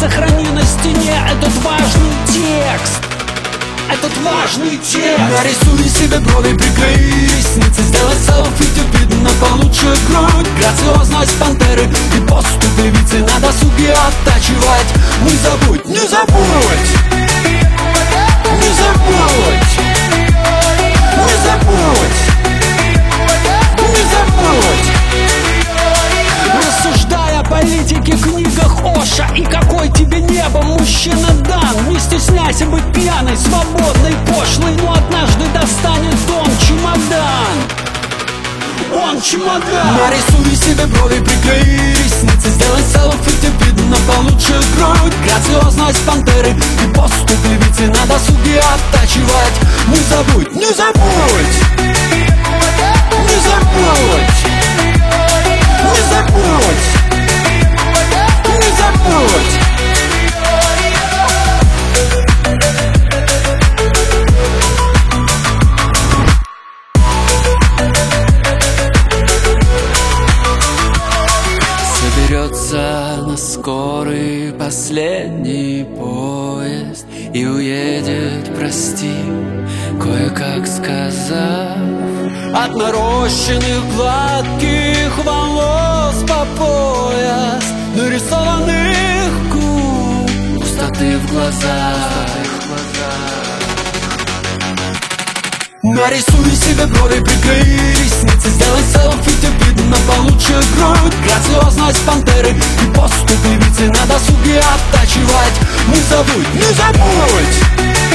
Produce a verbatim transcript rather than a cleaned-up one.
сохрани на стене этот важный текст. Этот важный текст. Нарисуй себе брови, прикрой ресницы, сделай селфи, тебе видно получше грудь. Грациозность пантеры и поступ львицы на досуге оттачивать. Не забудь, не забудь, не забудь, не забудь, не забудь. Рассуждая о политике, книгах Оша и какой тебе небом мужчина дан. Не стесняйся быть пьяной, свободной, пошлой, но однажды достанет он чемодан. Он чемодан. Нарисуй себе брови, прикрой ресницы, сделай селфи, тебе видно получше грудь. Грациозность пантеры и поступ львицы на досуге оттачивать. Не забудь, не забудь, не забудь, не забудь, не забудь. Соберется на скорый последний поезд и уедет, прости, кое-как сказав. От нарощенных гладких волос по пояс, нарисованных губ, Пустоты в глазах. Нарисуй себе брови, прикрой ресницы, сделай селфи, тебе видно получше грудь. Грациозность пантеры и поступ львицы на досуге оттачивать. Не забудь, не забудь,